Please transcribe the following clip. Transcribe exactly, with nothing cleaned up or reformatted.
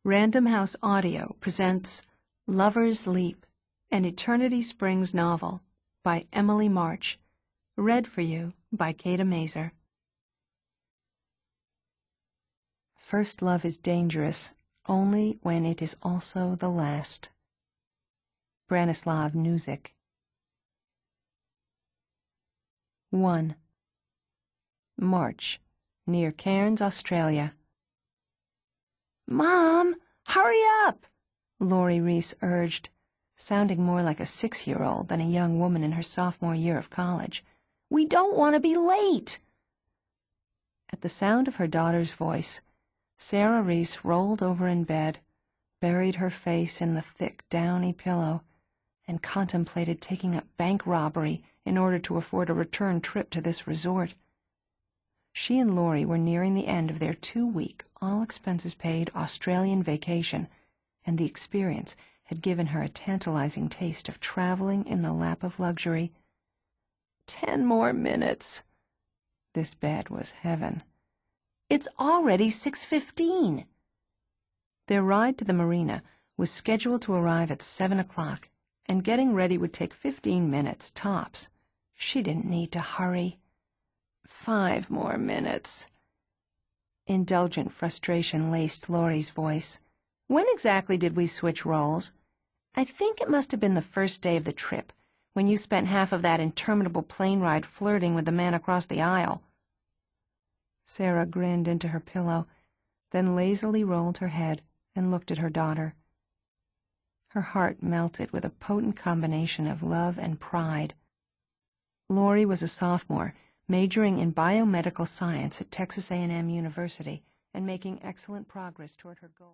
Random House Audio presents Lover's Leap, an Eternity Springs novel by Emily March, read for you by Kata Mazer. First love is dangerous only when it is also the last. Branislav Nuzic. one. March, near Cairns, Australia. "Mom, hurry up!" Laurie Reese urged, sounding more like a six-year-old than a young woman in her sophomore year of college. "We don't want to be late." At the sound of her daughter's voice, Sarah Reese rolled over in bed, buried her face in the thick, downy pillow, and contemplated taking up bank robbery in order to afford a return trip to this resort. She and Laurie were nearing the end of their two-week, all-expenses-paid Australian vacation, and the experience had given her a tantalizing taste of traveling in the lap of luxury. Ten more minutes. This bed was heaven. It's already six fifteen. Their ride to the marina was scheduled to arrive at seven o'clock, and getting ready would take fifteen minutes, tops. She didn't need to hurry. Five more minutes. Indulgent frustration laced Laurie's voice. "When exactly did we switch roles?" "I think it must have been the first day of the trip, when you spent half of that interminable plane ride flirting with the man across the aisle." Sarah grinned into her pillow, then lazily rolled her head and looked at her daughter. Her heart melted with a potent combination of love and pride. Laurie was a sophomore, majoring in biomedical science at Texas A and M University and making excellent progress toward her goal.